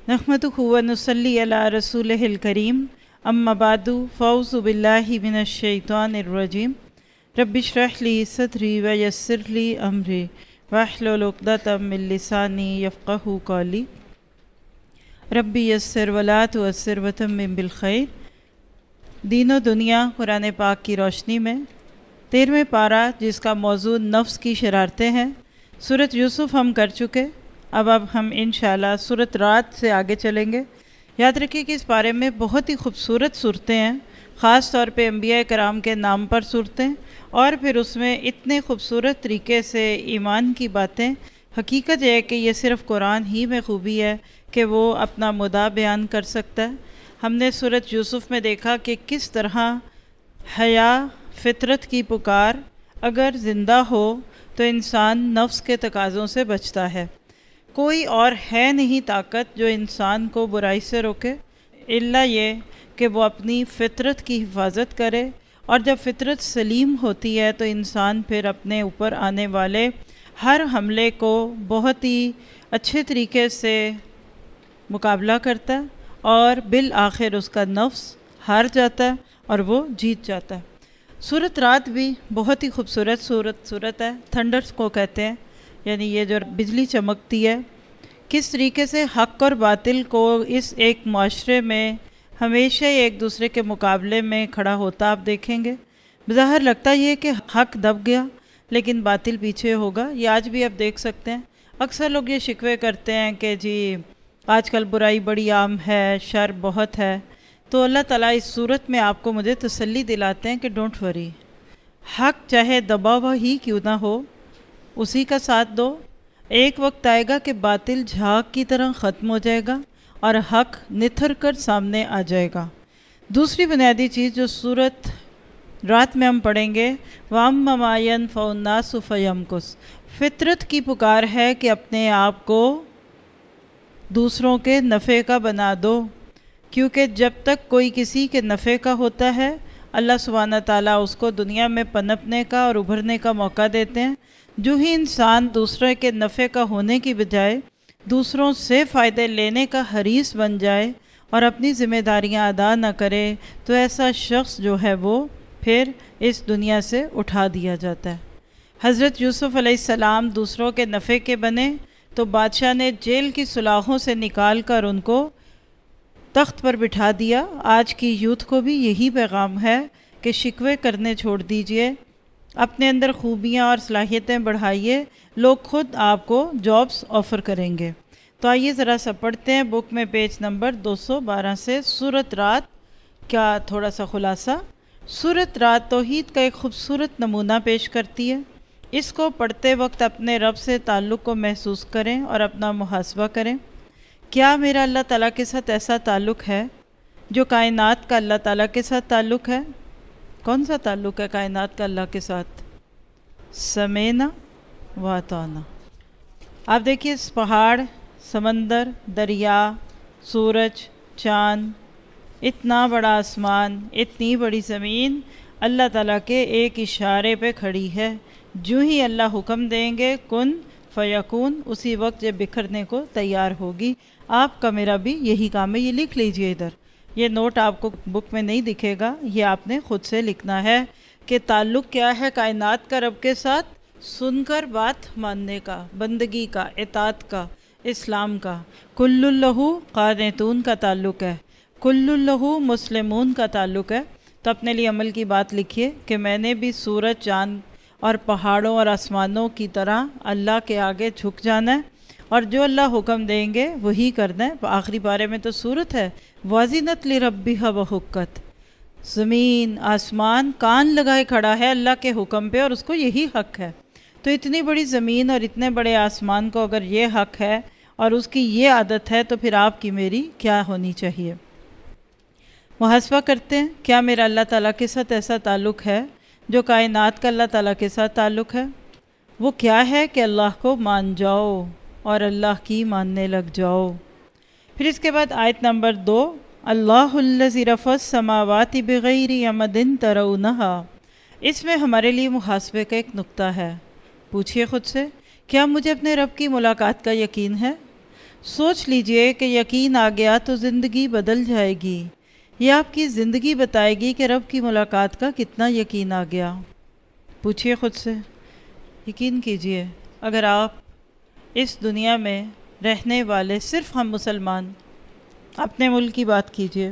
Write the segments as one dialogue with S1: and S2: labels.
S1: नहमदुहु व नुसल्ली अला रसूलिहिल करीम अम्मा बादु फ़ौज़ु बिल्लाहि मिनश शैतानिर रजीम रब्बि इश्रह ली सदरी व यस्सिर ली अमरी वहलुल उक़दतम मिन लिसानी यफ़क़हू क़ौली रब्बि यस्सिर वला तुअस्सिर व तम्मिम बिल खैर। दीनो दुनिया कुरान पाक की रोशनी में 13वें पारा जिसका मौजू नफ्स की शरारतें हैं। सूरत यूसुफ हम कर चुके, अब हम इंशाल्लाह सूरत रात से आगे चलेंगे। याद रखिए कि इस पारे में बहुत ही खूबसूरत सूरतें हैं, ख़ास तौर पे अंबिया कराम के नाम पर सूरतें, और फिर उसमें इतने खूबसूरत तरीके से ईमान की बातें। हकीकत यह है कि ये सिर्फ़ कुरान ही में खूबी है कि वो अपना मुद्दा बयान कर सकता है। हमने सूरत यूसुफ में देखा कि किस तरह हया फितरत की पुकार अगर ज़िंदा हो तो इंसान नफ्स के तकाज़ों से बचता है। कोई और है नहीं ताकत जो इंसान को बुराई से रोके, इल्ला ये कि वो अपनी फितरत की हिफाजत करे, और जब फितरत सलीम होती है तो इंसान फिर अपने ऊपर आने वाले हर हमले को बहुत ही अच्छे तरीके से मुकाबला करता है और बिल आखिर उसका नफ्स हार जाता है और वो जीत जाता है। सूरत रात भी बहुत ही खूबसूरत सूरत है। थंडर्स को कहते हैं, यानी ये जो बिजली चमकती है, किस तरीके से हक़ और बातिल को इस एक माशरे में हमेशा ही एक दूसरे के मुकाबले में खड़ा होता आप देखेंगे। बज़ाहिर लगता ये कि हक़ दब गया लेकिन बातिल पीछे होगा। ये आज भी आप देख सकते हैं। अक्सर लोग ये शिकवे करते हैं कि जी आजकल बुराई बड़ी आम है, शर बहुत है, तो अल्लाह ताला इस सूरत में आपको मुझे तसल्ली दिलाते हैं कि डोंट वरी, हक़ चाहे दबा हुआ ही क्यों ना हो उसी का साथ दो। एक वक्त आएगा कि बातिल झाग की तरह ख़त्म हो जाएगा और हक़ निथर कर सामने आ जाएगा। दूसरी बुनियादी चीज़ जो सूरत रात में हम पढ़ेंगे, वाम्मा मा यनफ़उन्नासु फ़यमकुस, फितरत की पुकार है कि अपने आप को दूसरों के नफ़े का बना दो, क्योंकि जब तक कोई किसी के नफ़े का होता है अल्लाह सुब्हाना ताला उसको दुनिया में पनपने का और उभरने का मौका देते हैं। जो ही इंसान दूसरे के नफ़े का होने की बजाय दूसरों से फ़ायदे लेने का हरीस बन जाए और अपनी ज़िम्मेदारियां अदा न करे तो ऐसा शख्स जो है वो फिर इस दुनिया से उठा दिया जाता है। हज़रत यूसुफ़ अलैहिस्सलाम दूसरों के नफ़े के बने तो बादशाह ने जेल की सुलाहों से निकाल कर उनको तख्त पर बिठा दिया। आज की यूथ को भी यही पैगाम है कि शिकवे करने छोड़ दीजिए, अपने अंदर खूबियाँ और सलाहियतें बढ़ाइए, लोग खुद आपको जॉब्स ऑफ़र करेंगे। तो आइए ज़रा सा पढ़ते हैं बुक में पेज नंबर 212 से सूरत रात का थोड़ा सा खुलासा। सूरत रात तौहीद का एक खूबसूरत नमूना पेश करती है। इसको पढ़ते वक्त अपने रब से ताल्लुक़ को महसूस करें और अपना मुहासबा करें। क्या मेरा अल्लाह ताला के साथ ऐसा ताल्लुक़ है जो कायनात का अल्लाह ताला के साथ ताल्लुक़ है? कौन सा ताल्लुक़ है कायनात का अल्लाह के साथ? समेना व अताना। आप देखिए इस पहाड़, समंदर, दरिया, सूरज, चाँद, इतना बड़ा आसमान, इतनी बड़ी ज़मीन अल्लाह ताला के एक इशारे पे खड़ी है। जो ही अल्लाह हुक्म देंगे कुन फ़यकून, उसी वक्त ये बिखरने को तैयार होगी। आपका मेरा भी यही काम है। ये लिख लीजिए इधर, ये नोट आपको बुक में नहीं दिखेगा, ये आपने ख़ुद से लिखना है कि ताल्लुक़ क्या है कायनात का रब के साथ। सुनकर बात मानने का, बंदगी का, इताअत का, इस्लाम का। कुल्लुल्लहु क़ानितून का ताल्लुक़ है, कुल्लुल्लहु मुस्लिमून का ताल्लुक़ है। तो अपने लिए अमल की बात लिखिए कि मैंने भी सूरज, चाँद और पहाड़ों और आसमानों की तरह अल्लाह के आगे झुक जाना है और जो अल्लाह हुक्म देंगे वही करना है। आखिरी पारे में तो सूरत है, वाजिनत लिरब्बिहा व हुक्कत, ज़मीन आसमान कान लगाए खड़ा है अल्लाह के हुक्म पे और उसको यही हक़ है। तो इतनी बड़ी ज़मीन और इतने बड़े आसमान को अगर ये हक़ है और उसकी ये आदत है तो फिर आपकी मेरी क्या होनी चाहिए। मुहासबा करते हैं, क्या मेरा अल्लाह ताला के साथ ऐसा ताल्लुक़ है जो कायनात का अल्लाह ताला के साथ ताल्लुक़ है? वो क्या है कि अल्लाह को मान जाओ और अल्लाह की मानने लग जाओ। फिर इसके बाद आयत नंबर 2, अल्लाहुल्लज़ी रफ़अस समावाति बिग़ैरि अमदिन तरौनहा। इसमें हमारे लिए मुहासबे का एक नुक्ता है। पूछिए खुद से, क्या मुझे अपने रब की मुलाकात का यकीन है? سوچ لیجئے کہ یقین آ گیا تو زندگی بدل جائے گی. یہ آپ کی زندگی بتائے گی کہ رب کی ملاقات کا کتنا یقین آ گیا. پوچھئے خود سے. یقین کیجئے اگر آپ اس دنیا میں رہنے والے صرف ہم مسلمان اپنے ملک کی بات کیجئے،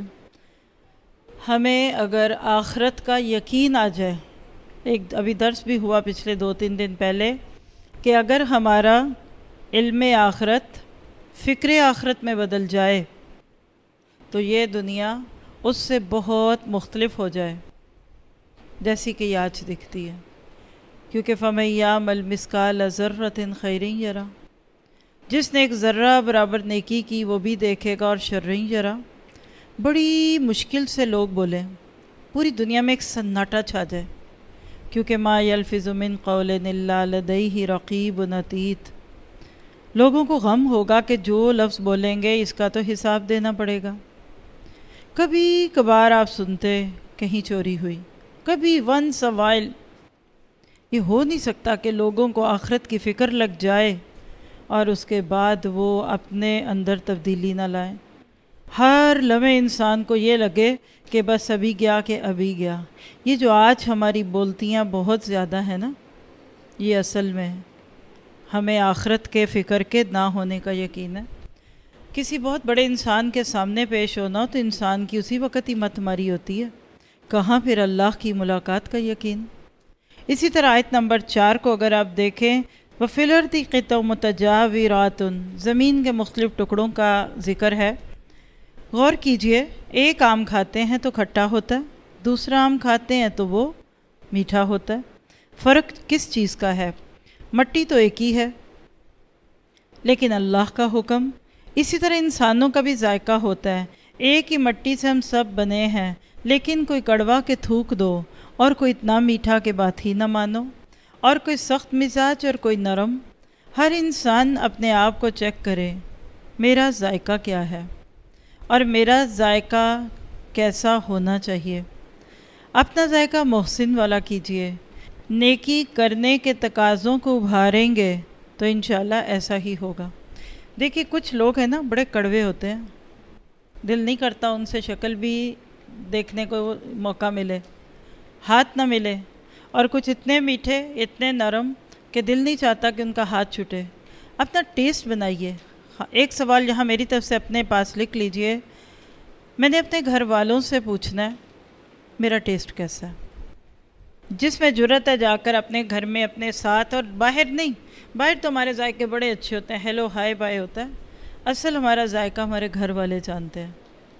S1: ہمیں اگر آخرت کا یقین آ جائے، ایک ابھی درس بھی ہوا پچھلے 2-3 دن پہلے کہ اگر ہمارا علم آخرت فکر آخرت میں بدل جائے تو یہ دنیا اس سے بہت مختلف ہو جائے جیسی کہ یہ آج دکھتی ہے. کیونکہ فَمَن يَعْمَلْ مِثْقَالَ ذَرَّةٍ خَيْرٍ يَرَهُ، جس نے ایک ذرہ برابر نیکی کی وہ بھی دیکھے گا، اور شرٍ یرا. بڑی مشکل سے لوگ بولیں، پوری دنیا میں ایک سناٹا چھا جائے، کیونکہ ما یلفظ من قول الا لدیہ رقیب عتید. لوگوں کو غم ہوگا کہ جو لفظ بولیں گے اس کا تو حساب دینا پڑے گا. کبھی کبھار آپ سنتے کہیں چوری ہوئی، کبھی ونس اے وائل. یہ ہو نہیں سکتا کہ لوگوں کو آخرت کی فکر لگ جائے اور اس کے بعد وہ اپنے اندر تبدیلی نہ لائیں. ہر لمحے انسان کو یہ لگے کہ بس ابھی گیا کہ ابھی گیا. یہ جو آج ہماری بولتیاں بہت زیادہ ہیں نا، یہ اصل میں ہمیں آخرت کے فکر کے نہ ہونے کا یقین ہے. کسی بہت بڑے انسان کے سامنے پیش ہونا ہو تو انسان کی اسی وقت ہی مت ماری ہوتی ہے، کہاں پھر اللہ کی ملاقات کا یقین. اسی طرح آیت نمبر 4 کو اگر آپ دیکھیں، وَفِي الْأَرْضِ قِطَعٌ مُتَجَاوِرَاتٌ، زمین کے مختلف ٹکڑوں کا ذکر ہے. غور کیجئے، ایک آم کھاتے ہیں تو کھٹا ہوتا ہے، دوسرا آم کھاتے ہیں تو وہ میٹھا ہوتا ہے. فرق کس چیز کا ہے؟ مٹی تو ایک ہی ہے لیکن اللہ کا حکم. اسی طرح انسانوں کا بھی ذائقہ ہوتا ہے. ایک ہی مٹی سے ہم سب بنے ہیں، لیکن کوئی کڑوا کے تھوک دو اور کوئی اتنا میٹھا کہ بات ہی نہ مانو، اور کوئی سخت مزاج اور کوئی نرم. ہر انسان اپنے آپ کو چیک کرے، میرا ذائقہ کیا ہے اور میرا ذائقہ کیسا ہونا چاہیے. اپنا ذائقہ محسن والا کیجئے. نیکی کرنے کے تقاضوں کو ابھاریں گے تو انشاءاللہ ایسا ہی ہوگا. دیکھیے کچھ لوگ ہیں نا بڑے کڑوے ہوتے ہیں، دل نہیں کرتا ان سے شکل بھی دیکھنے کو موقع ملے، ہاتھ نہ ملے. اور کچھ اتنے میٹھے اتنے نرم کہ دل نہیں چاہتا کہ ان کا ہاتھ چھوٹے. اپنا ٹیسٹ بنائیے. ایک سوال یہاں میری طرف سے اپنے پاس لکھ لیجئے. میں نے اپنے گھر والوں سے پوچھنا ہے میرا ٹیسٹ کیسا ہے. جس میں جرت ہے جا کر اپنے گھر میں اپنے ساتھ، اور باہر نہیں، باہر تو ہمارے ذائقے بڑے اچھے ہوتے ہیں، ہیلو ہائے بائے ہوتا ہے. اصل ہمارا ذائقہ ہمارے گھر والے جانتے ہیں.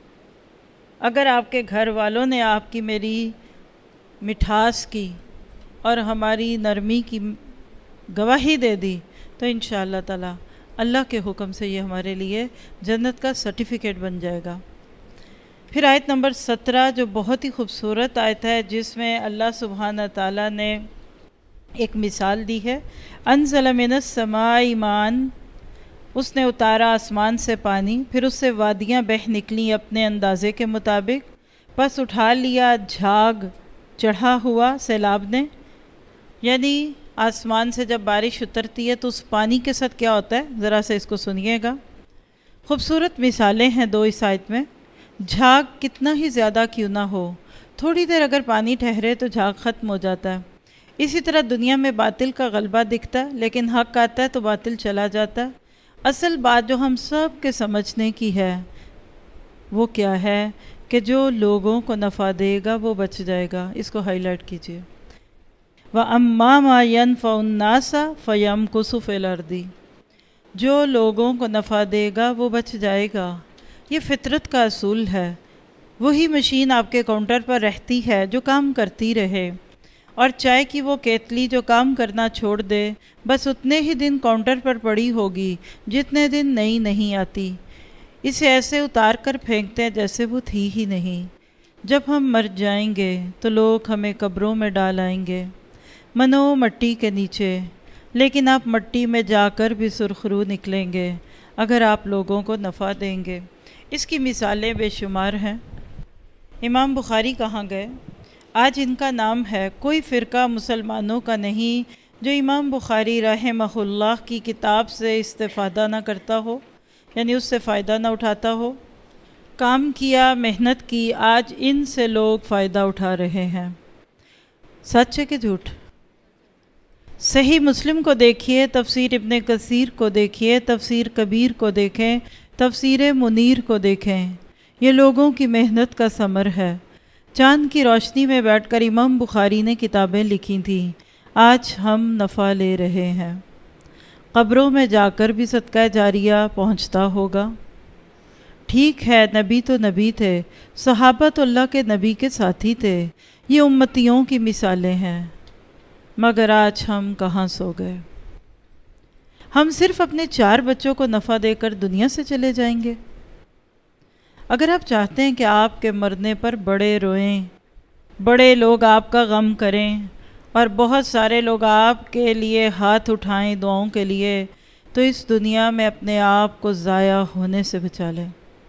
S1: اگر آپ کے گھر والوں نے آپ کی میری مٹھاس کی اور ہماری نرمی کی گواہی دے دی تو انشاءاللہ تعالی اللہ کے حکم سے یہ ہمارے لیے جنت کا سرٹیفکیٹ بن جائے گا. پھر آیت نمبر 17 جو بہت ہی خوبصورت آیت ہے، جس میں اللہ سبحانہ تعالیٰ نے ایک مثال دی ہے. انزل من السماء ماء، اس نے اتارا آسمان سے پانی، پھر اس سے وادیاں بہہ نکلیں اپنے اندازے کے مطابق، پس اٹھا لیا جھاگ چڑھا ہوا سیلاب نے. یعنی آسمان سے جب بارش اترتی ہے تو اس پانی کے ساتھ کیا ہوتا ہے، ذرا سے اس کو سنیے گا. خوبصورت مثالیں ہیں دو اس آیت میں. جھاگ کتنا ہی زیادہ کیوں نہ ہو، تھوڑی دیر اگر پانی ٹھہرے تو جھاگ ختم ہو جاتا ہے. اسی طرح دنیا میں باطل کا غلبہ دکھتا ہے، لیکن حق آتا ہے تو باطل چلا جاتا ہے. اصل بات جو ہم سب کے سمجھنے کی ہے وہ کیا ہے کہ جو لوگوں کو نفع دے گا وہ بچ جائے گا. اس کو ہائی لائٹ کیجیے. وَأَمَّا مَا يَنْفَعُ النَّاسَ فَيَمْكُثُ فِي الْأَرْضِ، جو لوگوں کو نفع دے گا وہ بچ جائے گا. یہ فطرت کا اصول ہے. وہی مشین آپ کے کاؤنٹر پر رہتی ہے جو کام کرتی رہے، اور چائے کی وہ کیتلی جو کام کرنا چھوڑ دے بس اتنے ہی دن کاؤنٹر پر پڑی ہوگی جتنے دن نئی نہیں آتی. اسے ایسے اتار کر پھینکتے ہیں جیسے وہ تھی ہی نہیں. جب ہم مر جائیں گے تو لوگ ہمیں قبروں میں ڈال آئیں گے، منو مٹی کے نیچے، لیکن آپ مٹی میں جا کر بھی سرخرو نکلیں گے اگر آپ لوگوں کو نفع دیں گے. اس کی مثالیں بے شمار ہیں. امام بخاری کہاں گئے؟ آج ان کا نام ہے. کوئی فرقہ مسلمانوں کا نہیں جو امام بخاری رحمہ اللہ کی کتاب سے استفادہ نہ کرتا ہو. یعنی اس سے فائدہ نہ اٹھاتا ہو. کام کیا، محنت کی، آج ان سے لوگ فائدہ اٹھا رہے ہیں. سچ ہے کہ جھوٹ؟ صحیح مسلم کو دیکھیے، تفسیر ابن کثیر کو دیکھیے، تفسیر کبیر کو دیکھیں، تفسیر منیر کو دیکھیں. یہ لوگوں کی محنت کا ثمر ہے. چاند کی روشنی میں بیٹھ کر امام بخاری نے کتابیں لکھی تھیں، آج ہم نفع لے رہے ہیں. قبروں میں جا کر بھی صدقہ جاریہ پہنچتا ہوگا. ٹھیک ہے، نبی تو نبی تھے، صحابہ تو اللہ کے نبی کے ساتھی تھے، یہ امتیوں کی مثالیں ہیں. مگر آج ہم کہاں سو گئے؟ ہم صرف اپنے 4 بچوں کو نفع دے کر دنیا سے چلے جائیں گے. اگر آپ چاہتے ہیں کہ آپ کے مرنے پر بڑے روئیں، بڑے لوگ آپ کا غم کریں اور بہت سارے لوگ آپ کے لیے ہاتھ اٹھائیں دعاؤں کے لیے، تو اس دنیا میں اپنے آپ کو ضائع ہونے سے بچا لیں.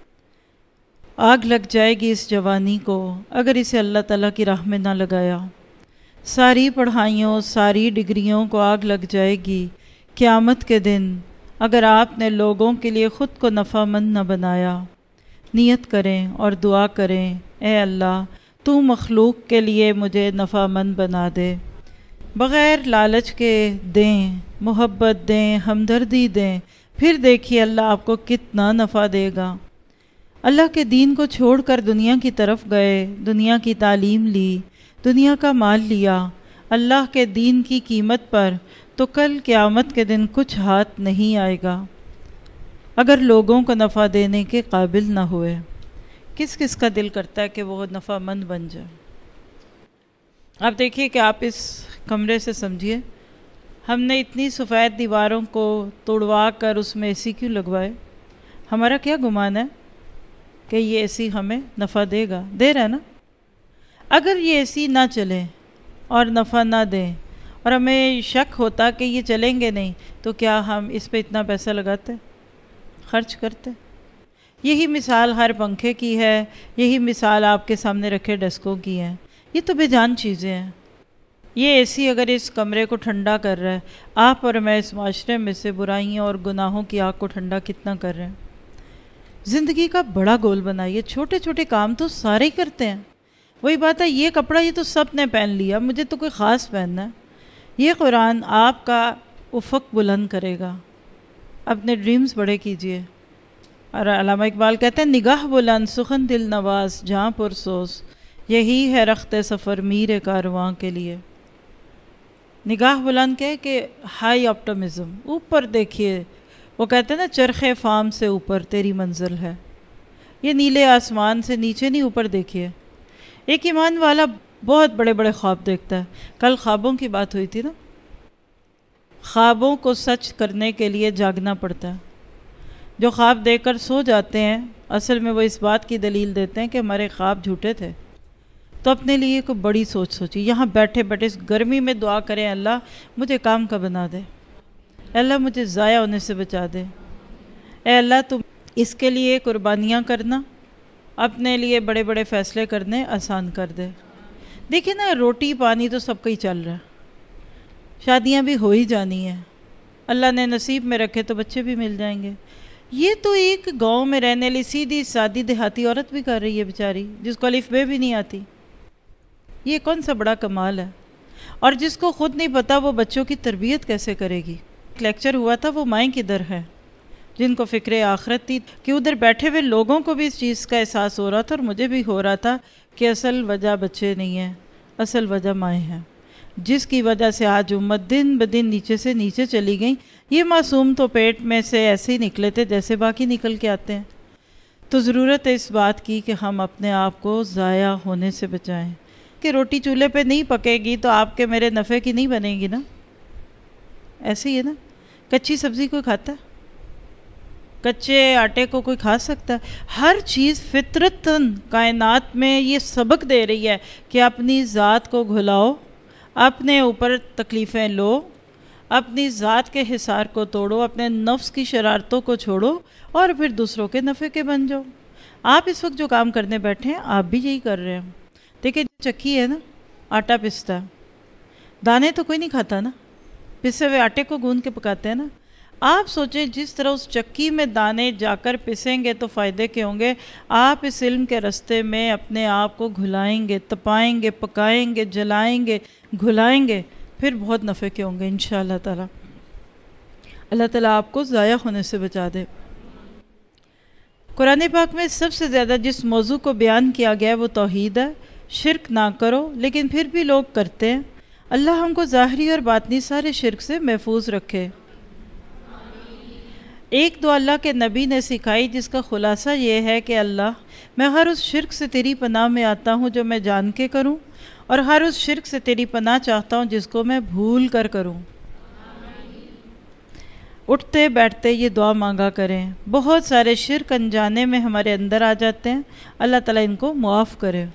S1: آگ لگ جائے گی اس جوانی کو اگر اسے اللہ تعالیٰ کی راہ میں نہ لگایا. ساری پڑھائیوں، ساری ڈگریوں کو آگ لگ جائے گی قیامت کے دن اگر آپ نے لوگوں کے لیے خود کو نفع مند نہ بنایا. نیت کریں اور دعا کریں، اے اللہ تو مخلوق کے لیے مجھے نفع مند بنا دے. بغیر لالچ کے دیں، محبت دیں، ہمدردی دیں، پھر دیکھیے اللہ آپ کو کتنا نفع دے گا. اللہ کے دین کو چھوڑ کر دنیا کی طرف گئے، دنیا کی تعلیم لی، دنیا کا مال لیا اللہ کے دین کی قیمت پر، تو کل قیامت کے دن کچھ ہاتھ نہیں آئے گا اگر لوگوں کو نفع دینے کے قابل نہ ہوئے. کس کس کا دل کرتا ہے کہ وہ نفع مند بن جائے؟ آپ دیکھیے کہ آپ اس کمرے سے سمجھیے، ہم نے اتنی سفید دیواروں کو توڑوا کر اس میں اے سی کیوں لگوائے؟ ہمارا کیا گمان ہے کہ یہ اے سی ہمیں نفع دے گا؟ دے رہا ہے نا؟ اگر یہ اے سی نہ چلے اور نفع نہ دیں اور ہمیں شک ہوتا کہ یہ چلیں گے نہیں، تو کیا ہم اس پہ اتنا پیسہ لگاتے، خرچ کرتے؟ یہی مثال ہر پنکھے کی ہے، یہی مثال آپ کے سامنے رکھے ڈسکوں کی ہے. یہ تو بے جان چیزیں ہیں. یہ اے سی اگر اس کمرے کو ٹھنڈا کر رہا ہے، آپ اور میں اس معاشرے میں سے برائیوں اور گناہوں کی آگ کو ٹھنڈا کتنا کر رہے ہیں؟ زندگی کا بڑا گول بنائیے. چھوٹے چھوٹے کام تو سارے ہی کرتے ہیں. وہی بات ہے، یہ کپڑا یہ تو سب نے پہن لیا، مجھے تو کوئی خاص پہننا ہے. یہ قرآن آپ کا افق بلند کرے گا. اپنے ڈریمز بڑے کیجئے. اور علامہ اقبال کہتے ہیں، نگاہ بلند سخن دل نواز جہاں پرسوز، یہی ہے رخت سفر میر کارواں کے لیے. نگاہ بلند کہ ہائی آپٹمزم، اوپر دیکھیے. وہ کہتے ہیں نا، چرخ فام سے اوپر تیری منزل ہے. یہ نیلے آسمان سے نیچے نہیں، اوپر دیکھیے. ایک ایمان والا بہت بڑے بڑے خواب دیکھتا ہے. کل خوابوں کی بات ہوئی تھی نا. خوابوں کو سچ کرنے کے لیے جاگنا پڑتا ہے. جو خواب دے کر سو جاتے ہیں، اصل میں وہ اس بات کی دلیل دیتے ہیں کہ ہمارے خواب جھوٹے تھے. تو اپنے لیے کوئی بڑی سوچ سوچی. یہاں بیٹھے بیٹھے اس گرمی میں دعا کریں، اللہ مجھے کام کا بنا دے، اے اللہ مجھے ضائع ہونے سے بچا دے، اے اللہ تم اس کے لیے قربانیاں کرنا، اپنے لیے بڑے بڑے فیصلے کرنے آسان کر دے. دیکھیں نا، روٹی پانی تو سب کا ہی چل رہا ہے، شادیاں بھی ہو ہی جانی ہیں، اللہ نے نصیب میں رکھے تو بچے بھی مل جائیں گے. یہ تو ایک گاؤں میں رہنے والی سیدھی سادی دیہاتی عورت بھی کر رہی ہے بیچاری، جس کو الف بے بھی نہیں آتی. یہ کون سا بڑا کمال ہے؟ اور جس کو خود نہیں پتا وہ بچوں کی تربیت کیسے کرے گی. ایک لیکچر ہوا تھا، وہ مائیں کدھر ہے، جن کو فکر آخرت تھی، کہ ادھر بیٹھے ہوئے لوگوں کو بھی اس چیز کا احساس ہو رہا تھا اور مجھے بھی ہو رہا تھا کہ اصل وجہ بچے نہیں ہیں، اصل وجہ مائیں ہیں، جس کی وجہ سے آج امت دن بدن نیچے سے نیچے چلی گئی. یہ معصوم تو پیٹ میں سے ایسے ہی نکلے تھے جیسے باقی نکل کے آتے ہیں. تو ضرورت ہے اس بات کی کہ ہم اپنے آپ کو ضائع ہونے سے بچائیں. کہ روٹی چولہے پہ نہیں پکے گی تو آپ کے میرے نفع کی نہیں بنے گی نا. ایسے ہی ہے نا. کچی سبزی کوئی کھاتا ہے؟ کچے آٹے کو کوئی کھا سکتا ہے؟ ہر چیز فطرتاً کائنات میں یہ سبق دے رہی ہے کہ اپنی ذات کو گھلاؤ، اپنے اوپر تکلیفیں لو، اپنی ذات کے حصار کو توڑو، اپنے نفس کی شرارتوں کو چھوڑو اور پھر دوسروں کے نفع کے بن جاؤ. آپ اس وقت جو کام کرنے بیٹھے ہیں، آپ بھی یہی کر رہے ہیں. دیکھیں چکی ہے نا، آٹا پستا ہے، دانے تو کوئی نہیں کھاتا نا، پسے ہوئے آٹے کو گوندھ کے پکاتے ہیں نا. آپ سوچیں جس طرح اس چکی میں دانے جا کر پسیں گے تو فائدے کے ہوں گے، آپ اس علم کے رستے میں اپنے آپ کو گھلائیں گے، تپائیں گے، پکائیں گے، جلائیں گے، گھلائیں گے، پھر بہت نفع کے ہوں گے انشاءاللہ تعالی۔ اللہ تعالیٰ آپ کو ضائع ہونے سے بچا دے۔ قرآن پاک میں سب سے زیادہ جس موضوع کو بیان کیا گیا ہے وہ توحید ہے۔ شرک نہ کرو، لیکن پھر بھی لوگ کرتے ہیں۔ اللہ ہم کو ظاہری اور باطنی سارے شرک سے محفوظ رکھے۔ ایک دعا اللہ کے نبی نے سکھائی جس کا خلاصہ یہ ہے کہ اللہ، میں ہر اس شرک سے تیری پناہ میں آتا ہوں جو میں جان کے کروں، اور ہر اس شرک سے تیری پناہ چاہتا ہوں جس کو میں بھول کر کروں۔ اٹھتے بیٹھتے یہ دعا مانگا کریں۔ بہت سارے شرک انجانے میں ہمارے اندر آ جاتے ہیں، اللہ تعالیٰ ان کو معاف کرے۔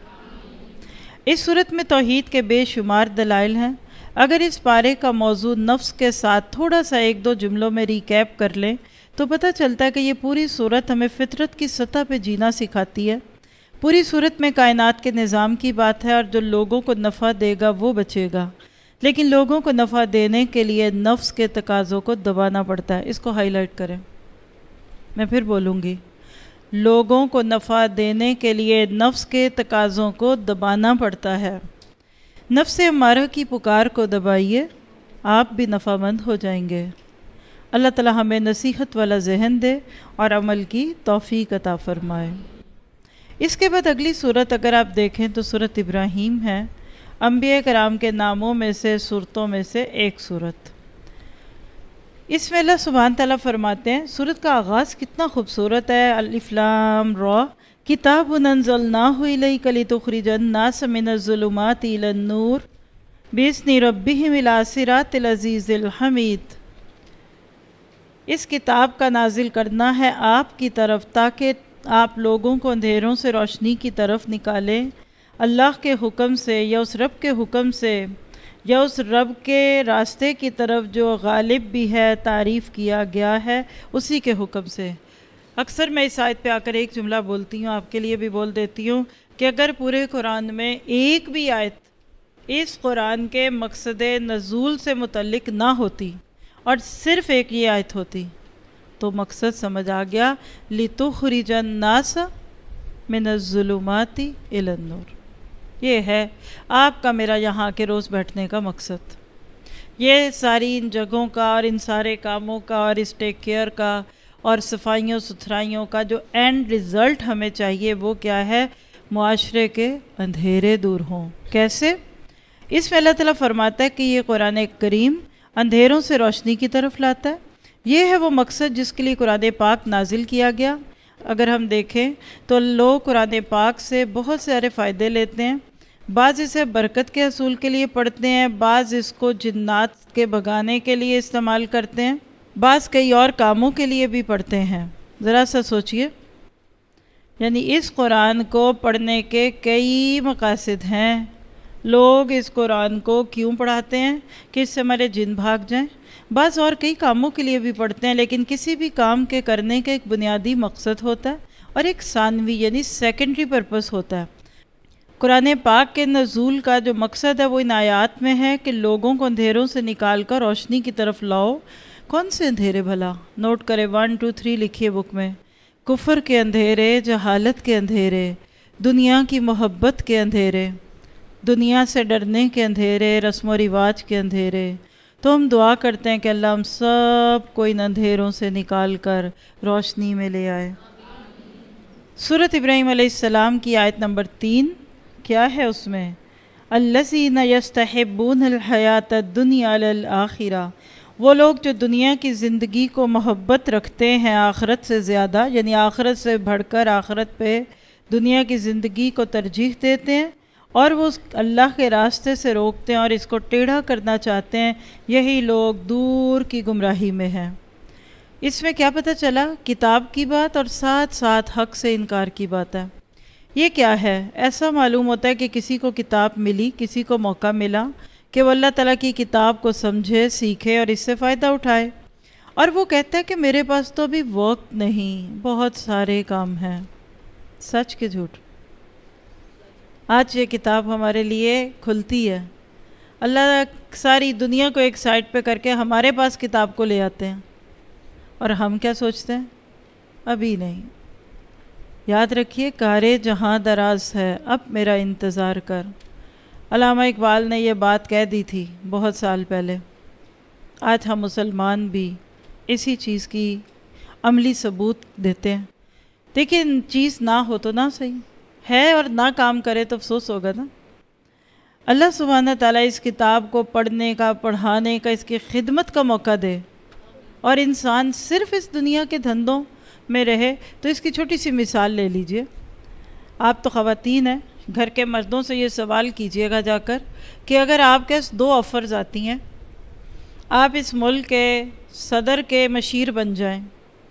S1: اس صورت میں توحید کے بے شمار دلائل ہیں۔ اگر اس پارے کا موضوع نفس کے ساتھ تھوڑا سا ایک دو جملوں میں ریکیپ کر لیں تو پتہ چلتا ہے کہ یہ پوری صورت ہمیں فطرت کی سطح پہ جینا سکھاتی ہے۔ پوری صورت میں کائنات کے نظام کی بات ہے، اور جو لوگوں کو نفع دے گا وہ بچے گا، لیکن لوگوں کو نفع دینے کے لیے نفس کے تقاضوں کو دبانا پڑتا ہے۔ اس کو ہائی لائٹ کریں، میں پھر بولوں گی۔ لوگوں کو نفع دینے کے لیے نفس کے تقاضوں کو دبانا پڑتا ہے۔ نفس امارہ کی پکار کو دبائیے، آپ بھی نفع مند ہو جائیں گے۔ اللہ تعالی ہمیں نصیحت والا ذہن دے اور عمل کی توفیق عطا فرمائے۔ اس کے بعد اگلی صورت اگر آپ دیکھیں تو صورت ابراہیم ہے، انبیاء کرام کے ناموں میں سے صورتوں میں سے ایک صورت۔ اس میں اللہ سبحانہ تعالیٰ فرماتے ہیں، صورت کا آغاز کتنا خوبصورت ہے۔ الف لام را کتاب انزلناہ الیک لتخرج الناس من الظلمات الی النور باذن ربہم الی صراط العزیز الحمید۔ اس کتاب کا نازل کرنا ہے آپ کی طرف تاکہ آپ لوگوں کو اندھیروں سے روشنی کی طرف نکالیں، اللہ کے حکم سے یا اس رب کے حکم سے یا اس رب کے راستے کی طرف جو غالب بھی ہے، تعریف کیا گیا ہے، اسی کے حکم سے۔ اکثر میں اس آیت پہ آ کر ایک جملہ بولتی ہوں، آپ کے لیے بھی بول دیتی ہوں کہ اگر پورے قرآن میں ایک بھی آیت اس قرآن کے مقصد نزول سے متعلق نہ ہوتی اور صرف ایک یہ آیت ہوتی تو مقصد سمجھ آ گیا، لِتُخْرِجَ النَّاسَ مِنَ الظُّلُمَاتِ إِلَى النُّورِ۔ یہ ہے آپ کا میرا یہاں کے روز بیٹھنے کا مقصد۔ یہ ساری ان جگہوں کا اور ان سارے کاموں کا اور اس ٹیک کیئر کا اور صفائیوں ستھرائیوں کا جو اینڈ رزلٹ ہمیں چاہیے وہ کیا ہے؟ معاشرے کے اندھیرے دور ہوں۔ کیسے؟ اس میں اللہ تعالیٰ فرماتا ہے کہ یہ قرآن کریم اندھیروں سے روشنی کی طرف لاتا ہے۔ یہ ہے وہ مقصد جس کے لیے قرآن پاک نازل کیا گیا۔ اگر ہم دیکھیں تو لوگ قرآن پاک سے بہت سارے فائدے لیتے ہیں۔ بعض اسے برکت کے حصول کے لیے پڑھتے ہیں، بعض اس کو جنات کے بھگانے کے لیے استعمال کرتے ہیں، بعض کئی اور کاموں کے لیے بھی پڑھتے ہیں۔ ذرا سا سوچئے، یعنی اس قرآن کو پڑھنے کے کئی مقاصد ہیں۔ لوگ اس قرآن کو کیوں پڑھاتے ہیں؟ کہ اس سے ہمارے جن بھاگ جائیں۔ بعض اور کئی کاموں کے لیے بھی پڑھتے ہیں، لیکن کسی بھی کام کے کرنے کا ایک بنیادی مقصد ہوتا ہے اور ایک ثانوی یعنی سیکنڈری پرپس ہوتا ہے۔ قرآن پاک کے نزول کا جو مقصد ہے وہ ان آیات میں ہے کہ لوگوں کو اندھیروں سے نکال کر روشنی کی طرف لاؤ۔ کون سے اندھیرے بھلا؟ نوٹ کرے 1 2 3 لکھیے بک میں۔ کفر کے اندھیرے، جہالت کے اندھیرے، دنیا کی محبت کے اندھیرے، دنیا سے ڈرنے کے اندھیرے، رسم و رواج کے اندھیرے۔ تو ہم دعا کرتے ہیں کہ اللہ ہم سب کو ان اندھیروں سے نکال کر روشنی میں لے آئے۔ سورۃ ابراہیم علیہ السلام کی آیت نمبر 3 کیا ہے اس میں؟ الذین یستحبون الحیاۃ الدنیا علی الآخرہ۔ وہ لوگ جو دنیا کی زندگی کو محبت رکھتے ہیں آخرت سے زیادہ، یعنی آخرت سے بڑھ کر آخرت پہ دنیا کی زندگی کو ترجیح دیتے ہیں اور وہ اللہ کے راستے سے روکتے ہیں اور اس کو ٹیڑھا کرنا چاہتے ہیں، یہی لوگ دور کی گمراہی میں ہیں۔ اس میں کیا پتہ چلا؟ کتاب کی بات اور ساتھ ساتھ حق سے انکار کی بات ہے۔ یہ کیا ہے؟ ایسا معلوم ہوتا ہے کہ کسی کو کتاب ملی، کسی کو موقع ملا کہ وہ اللہ تعالیٰ کی کتاب کو سمجھے، سیکھے اور اس سے فائدہ اٹھائے، اور وہ کہتا ہے کہ میرے پاس تو ابھی وقت نہیں، بہت سارے کام ہیں۔ سچ کہ جھوٹ؟ آج یہ کتاب ہمارے لیے کھلتی ہے، اللہ ساری دنیا کو ایک سائڈ پہ کر کے ہمارے پاس کتاب کو لے آتے ہیں۔ اور ہم کیا سوچتے ہیں؟ ابھی نہیں. یاد رکھیے کارے جہاں دراز ہے اب میرا انتظار کر. علامہ اقبال نے یہ بات کہہ دی تھی بہت سال پہلے. آج ہم مسلمان بھی اسی چیز کی عملی ثبوت دیتے ہیں. دیکھیں چیز نہ ہو تو نہ صحیح ہے، اور نہ کام کرے تو افسوس ہوگا نا. اللہ سبحانہ تعالیٰ اس کتاب کو پڑھنے کا، پڑھانے کا، اس کی خدمت کا موقع دے، اور انسان صرف اس دنیا کے دھندوں میں رہے. تو اس کی چھوٹی سی مثال لے لیجئے. آپ تو خواتین ہیں، گھر کے مردوں سے یہ سوال کیجئے گا جا کر کہ اگر آپ کے 2 آفرز آتی ہیں، آپ اس ملک کے صدر کے مشیر بن جائیں،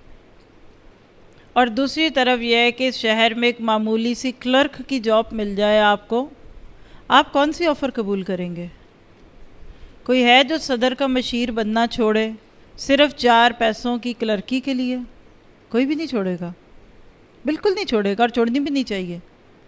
S1: اور دوسری طرف یہ ہے کہ اس شہر میں ایک معمولی سی کلرک کی جاب مل جائے آپ کو، آپ کون سی آفر قبول کریں گے؟ کوئی ہے جو صدر کا مشیر بننا چھوڑے صرف 4 پیسوں کی کلرکی کے لیے؟ کوئی بھی نہیں چھوڑے گا، بالکل نہیں چھوڑے گا، اور چھوڑنی بھی نہیں چاہیے.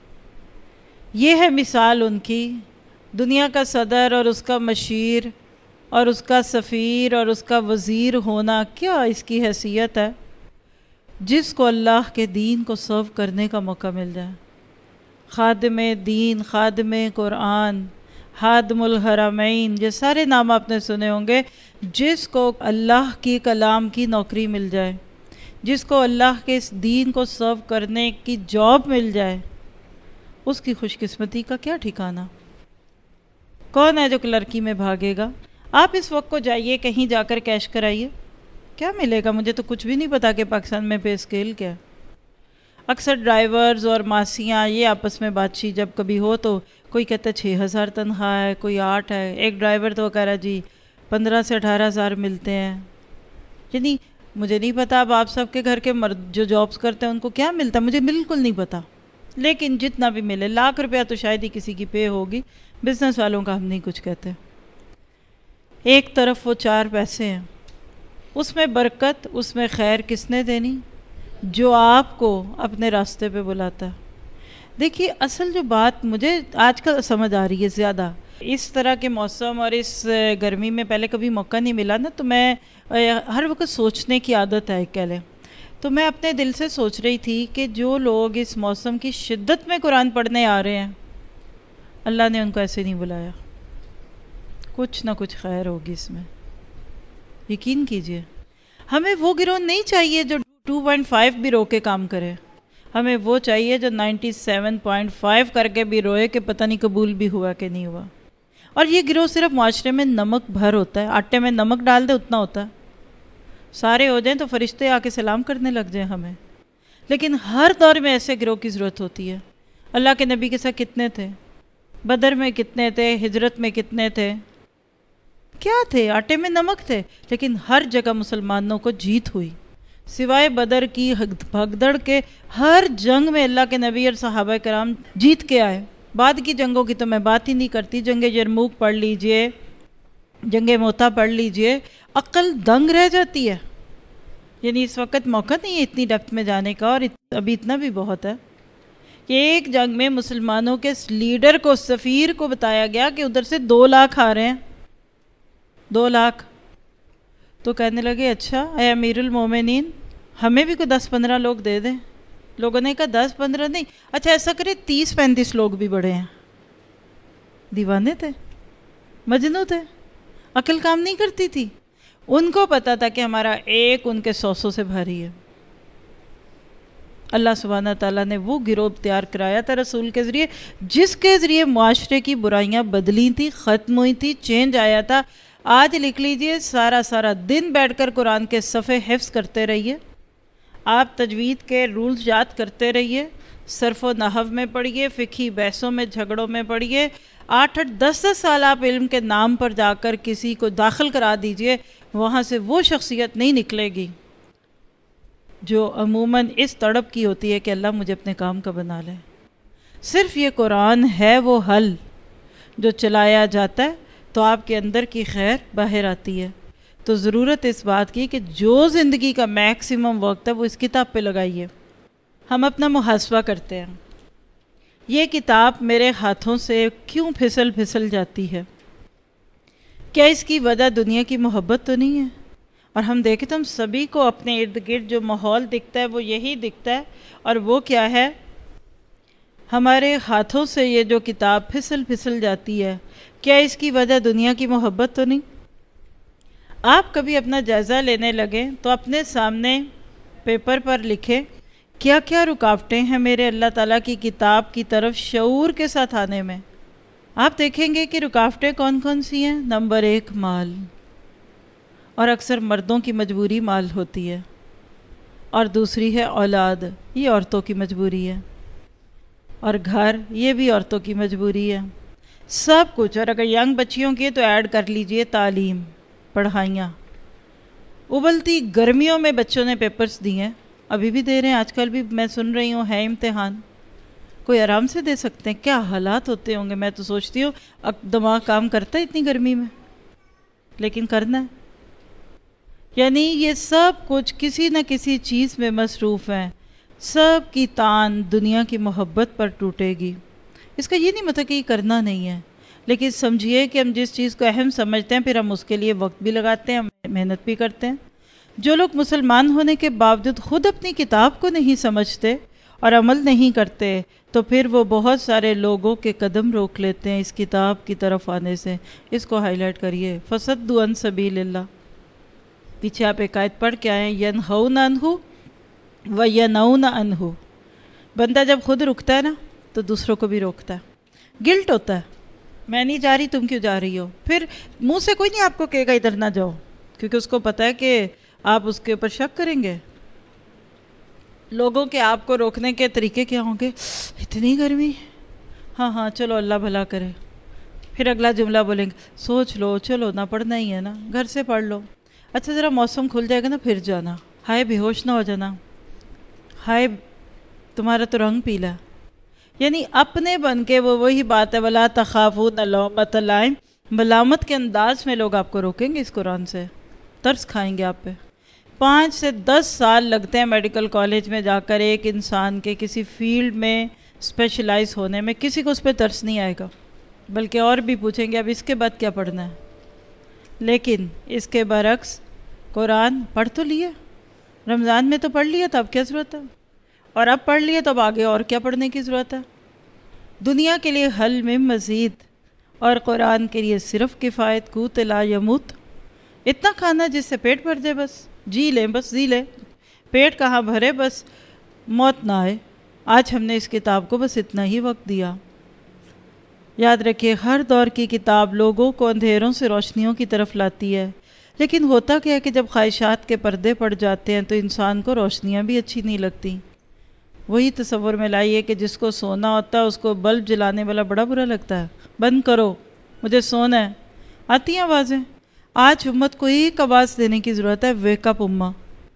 S1: یہ ہے مثال ان کی. دنیا کا صدر اور اس کا مشیر اور اس کا سفیر اور اس کا وزیر ہونا کیا اس کی حیثیت ہے؟ جس کو اللہ کے دین کو سرو کرنے کا موقع مل جائے. خادم دین، خادم قرآن، خادم الحرمین، یہ سارے نام آپ نے سنے ہوں گے. جس کو اللہ کی کلام کی نوکری مل جائے، جس کو اللہ کے اس دین کو سرو کرنے کی جاب مل جائے، اس کی خوش قسمتی کا کیا ٹھکانہ. کون ہے جو کلرکی میں بھاگے گا؟ آپ اس وقت کو جائیے کہیں جا کر کیش کرائیے، کیا ملے گا؟ مجھے تو کچھ بھی نہیں پتا کہ پاکستان میں پے اسکیل کیا. اکثر ڈرائیورز اور ماسیاں یہ آپس میں بات چیت جب کبھی ہو تو کوئی کہتا ہے 6,000 تنخواہ ہے، کوئی 8 ہے. ایک ڈرائیور تو کہہ رہا جی 15 سے 18,000 ملتے ہیں. یعنی مجھے نہیں پتا اب آپ سب کے گھر کے مرد جو جابز کرتے ہیں ان کو کیا ملتا ہے، مجھے بالکل نہیں پتا. لیکن جتنا بھی ملے، لاکھ روپیہ تو شاید ہی کسی کی پے ہوگی. بزنس والوں کا ہم نہیں کچھ کہتے. ایک طرف وہ 4 پیسے ہیں، اس میں برکت، اس میں خیر کس نے دینی؟ جو آپ کو اپنے راستے پہ بلاتا ہے. دیکھیے اصل جو بات مجھے آج کل سمجھ آ رہی ہے زیادہ، اس طرح کے موسم اور اس گرمی میں پہلے کبھی موقع نہیں ملا نا، تو میں ہر وقت سوچنے کی عادت ہے کہہ لیں. تو میں اپنے دل سے سوچ رہی تھی کہ جو لوگ اس موسم کی شدت میں قرآن پڑھنے آ رہے ہیں، اللہ نے ان کو ایسے نہیں بلایا. کچھ نہ کچھ خیر ہوگی اس میں، یقین کیجئے. ہمیں وہ گروہ نہیں چاہیے جو 2.5 بھی رو کے کام کرے. ہمیں وہ چاہیے جو 97.5 کر کے بھی روئے کہ پتہ نہیں قبول بھی ہوا کہ نہیں ہوا. اور یہ گروہ صرف معاشرے میں نمک بھر ہوتا ہے، آٹے میں نمک ڈال دے اتنا ہوتا ہے. سارے ہو جائیں تو فرشتے آ کے سلام کرنے لگ جائیں ہمیں. لیکن ہر دور میں ایسے گروہ کی ضرورت ہوتی ہے. اللہ کے نبی کے ساتھ کتنے تھے؟ بدر میں کتنے تھے؟ ہجرت میں کتنے تھے؟ کیا تھے؟ آٹے میں نمک تھے. لیکن ہر جگہ مسلمانوں کو جیت ہوئی. سوائے بدر کی بھگدڑ کے ہر جنگ میں اللہ کے نبی اور صحابہ کرام جیت کے آئے. بعد کی جنگوں کی تو میں بات ہی نہیں کرتی. جنگ یرموک پڑھ لیجئے، جنگ موتا پڑھ لیجئے، عقل دنگ رہ جاتی ہے. یعنی اس وقت موقع نہیں ہے اتنی ڈیپتھ میں جانے کا، اور ابھی اتنا بھی بہت ہے کہ ایک جنگ میں مسلمانوں کے لیڈر کو، سفیر کو بتایا گیا کہ ادھر سے 2 لاکھ آ رہے ہیں. 2 لاکھ. تو کہنے لگے اچھا اے امیر المومنین، ہمیں بھی کوئی 10-15 لوگ دے دیں. لوگوں نے کہا 10-15 نہیں، اچھا ایسا کرے 30-35 لوگ بھی بڑے ہیں. دیوانے تھے، مجنوں تھے، عقل کام نہیں کرتی تھی. ان کو پتا تھا کہ ہمارا ایک ان کے 100 سے بھاری ہے. اللہ سبحانہ تعالیٰ نے وہ گروہ تیار کرایا تھا رسول کے ذریعے، جس کے ذریعے معاشرے کی برائیاں بدلی تھی، ختم ہوئی تھی، چینج آیا تھا. آج لکھ لیجئے، سارا دن بیٹھ کر قرآن کے صفحے حفظ کرتے رہیے. آپ تجوید کے رولز یاد کرتے رہیے، صرف و نحو میں پڑھیے، فقہی بحثوں میں، جھگڑوں میں پڑھیے. 8-8 10 سال آپ علم کے نام پر جا کر کسی کو داخل کرا دیجئے، وہاں سے وہ شخصیت نہیں نکلے گی جو عموماً اس تڑپ کی ہوتی ہے کہ اللہ مجھے اپنے کام کا بنا لے. صرف یہ قرآن ہے وہ حل جو چلایا جاتا ہے تو آپ کے اندر کی خیر باہر آتی ہے. تو ضرورت اس بات کی کہ جو زندگی کا میکسیمم وقت ہے وہ اس کتاب پہ لگائیے. ہم اپنا محاسبہ کرتے ہیں، یہ کتاب میرے ہاتھوں سے کیوں پھسل جاتی ہے؟ کیا اس کی وجہ دنیا کی محبت تو نہیں ہے؟ اور ہم دیکھیں تو ہم سبھی کو اپنے ارد گرد جو ماحول دکھتا ہے وہ یہی دکھتا ہے، اور وہ کیا ہے؟ ہمارے ہاتھوں سے یہ جو کتاب پھسل پھسل جاتی ہے، کیا اس کی وجہ دنیا کی محبت تو نہیں؟ آپ کبھی اپنا جائزہ لینے لگیں تو اپنے سامنے پیپر پر لکھیں کیا کیا رکاوٹیں ہیں میرے اللہ تعالیٰ کی کتاب کی طرف شعور کے ساتھ آنے میں۔ آپ دیکھیں گے کہ رکاوٹیں کون کون سی ہیں۔ نمبر 1، مال، اور اکثر مردوں کی مجبوری مال ہوتی ہے، اور دوسری ہے اولاد، یہ عورتوں کی مجبوری ہے، اور گھر، یہ بھی عورتوں کی مجبوری ہے، سب کچھ۔ اور اگر ینگ بچیوں کی تو ایڈ کر لیجئے تعلیم، پڑھائیاں۔ ابلتی گرمیوں میں بچوں نے پیپرز دیے ہیں، ابھی بھی دے رہے ہیں، آج کل بھی میں سن رہی ہوں ہے امتحان۔ کوئی آرام سے دے سکتے ہیں؟ کیا حالات ہوتے ہوں گے، میں تو سوچتی ہوں دماغ کام کرتا ہے اتنی گرمی میں، لیکن کرنا ہے۔ یعنی یہ سب کچھ کسی نہ کسی چیز میں مصروف ہیں، سب کی تان دنیا کی محبت پر ٹوٹے گی۔ اس کا یہ نہیں مطلب کہ یہ کرنا نہیں ہے، لیکن سمجھیے کہ ہم جس چیز کو اہم سمجھتے ہیں پھر ہم اس کے لیے وقت بھی لگاتے ہیں، محنت بھی کرتے ہیں۔ جو لوگ مسلمان ہونے کے باوجود خود اپنی کتاب کو نہیں سمجھتے اور عمل نہیں کرتے، تو پھر وہ بہت سارے لوگوں کے قدم روک لیتے ہیں اس کتاب کی طرف آنے سے۔ اس کو ہائی لائٹ کریے، فَصَدُّوا عَن سَبِيلِ اللَّهِ۔ پیچھے آپ ایک آیت پڑھ کے آئے، يَنْهَوْنَ عَنْهُ وَيَنَوْنَ عَنْهُ۔ بندہ جب خود رکتا ہے نا تو دوسروں کو بھی روکتا ہے، گلٹ ہوتا ہے، میں نہیں جا رہی تم کیوں جا رہی ہو۔ پھر منہ سے کوئی نہیں آپ کو کہے گا ادھر نہ جاؤ، کیونکہ اس کو پتہ ہے کہ آپ اس کے اوپر شک کریں گے۔ لوگوں کے آپ کو روکنے کے طریقے کیا ہوں گے؟ اتنی گرمی، ہاں ہاں چلو اللہ بھلا کرے۔ پھر اگلا جملہ بولیں گے، سوچ لو، چلو نہ پڑھنا ہی ہے نا، گھر سے پڑھ لو، اچھا ذرا موسم کھل جائے گا نا پھر جانا، ہائے بے ہوش نہ ہو جانا، ہائے تمہارا تو رنگ پیلا۔ یعنی اپنے بن کے وہ وہی بات ہے، وَلَا تَخَافُونَ لَوْمَةَ لَائِمٍ، ملامت کے انداز میں لوگ آپ کو روکیں گے اس قرآن سے، ترس کھائیں گے آپ پہ۔ 5 سے 10 سال لگتے ہیں میڈیکل کالج میں جا کر ایک انسان کے کسی فیلڈ میں اسپیشلائز ہونے میں، کسی کو اس پہ ترس نہیں آئے گا، بلکہ اور بھی پوچھیں گے اب اس کے بعد کیا پڑھنا ہے۔ لیکن اس کے برعکس قرآن پڑھ تو لیے، رمضان میں تو پڑھ لیا تھا، اب کیا ضرورت ہے؟ اور اب پڑھ لیا تو اب آگے اور کیا پڑھنے کی ضرورت ہے؟ دنیا کے لیے حل میں مزید، اور قرآن کے لیے صرف کفایت، قوت لا یموت، اتنا کھانا جس سے پیٹ بھر جائے، بس جی لیں، بس جی لیں، پیٹ کہاں بھرے، بس موت نہ آئے۔ آج ہم نے اس کتاب کو بس اتنا ہی وقت دیا۔ یاد رکھیے ہر دور کی کتاب لوگوں کو اندھیروں سے روشنیوں کی طرف لاتی ہے، لیکن ہوتا کیا ہے کہ جب خواہشات کے پردے پڑ جاتے ہیں تو انسان کو روشنیاں بھی اچھی نہیں لگتی۔ وہی تصور میں لائیے کہ جس کو سونا ہوتا ہے اس کو بلب جلانے والا بڑا برا لگتا ہے، بند کرو مجھے سونا ہے۔ آتی ہیں آوازیں، آج امت کو ایک آواز دینے کی ضرورت ہے، ویک اپ امہ،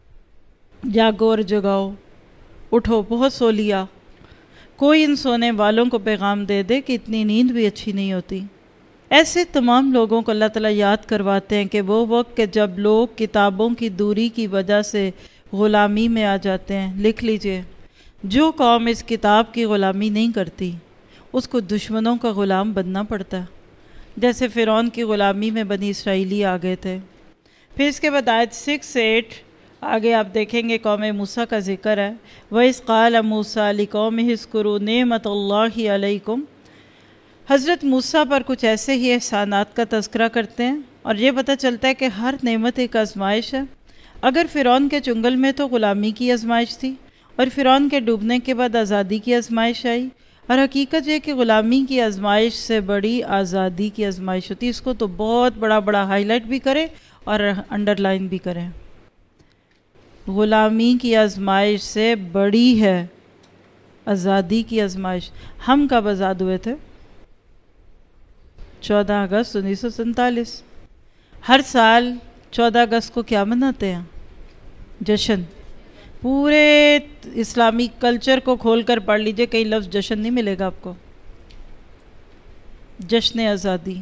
S1: جاگو اور جگاؤ، اٹھو، بہت سو لیا۔ کوئی ان سونے والوں کو پیغام دے دے کہ اتنی نیند بھی اچھی نہیں ہوتی۔ ایسے تمام لوگوں کو اللہ تعالیٰ یاد کرواتے ہیں کہ وہ وقت کہ جب لوگ کتابوں کی دوری کی وجہ سے غلامی میں آ جاتے ہیں، لکھ لیجئے، جو قوم اس کتاب کی غلامی نہیں کرتی اس کو دشمنوں کا غلام بننا پڑتا ہے، جیسے فرعون کی غلامی میں بنی اسرائیلی آ گئے تھے۔ پھر اس کے بعد آیت 6 سے 8 آگے آپ دیکھیں گے قوم موسیٰ کا ذکر ہے، وَإِذْ قَالَ مُوسَىٰ لِقَوْمِهِ اذْكُرُوا نِعْمَتَ اللَّهِ عَلَيْكُمْ۔ حضرت موسیٰ پر کچھ ایسے ہی احسانات کا تذکرہ کرتے ہیں، اور یہ پتہ چلتا ہے کہ ہر نعمت ایک آزمائش ہے۔ اگر فرعون کے چنگل میں تو غلامی کی آزمائش تھی، اور فرعون کے ڈوبنے کے بعد آزادی کی آزمائش آئی، اور حقیقت یہ کہ غلامی کی آزمائش سے بڑی آزادی کی آزمائش ہوتی ہے۔ اس کو تو بہت بڑا ہائی لائٹ بھی کریں اور انڈر لائن بھی کریں، غلامی کی آزمائش سے بڑی ہے آزادی کی آزمائش۔ ہم کب آزاد ہوئے تھے؟ 14 اگست 1947۔ ہر سال 14 اگست کو کیا مناتے ہیں؟ جشن۔ پورے اسلامی کلچر کو کھول کر پڑھ لیجئے، کئی لفظ جشن نہیں ملے گا آپ کو۔ جشن آزادی۔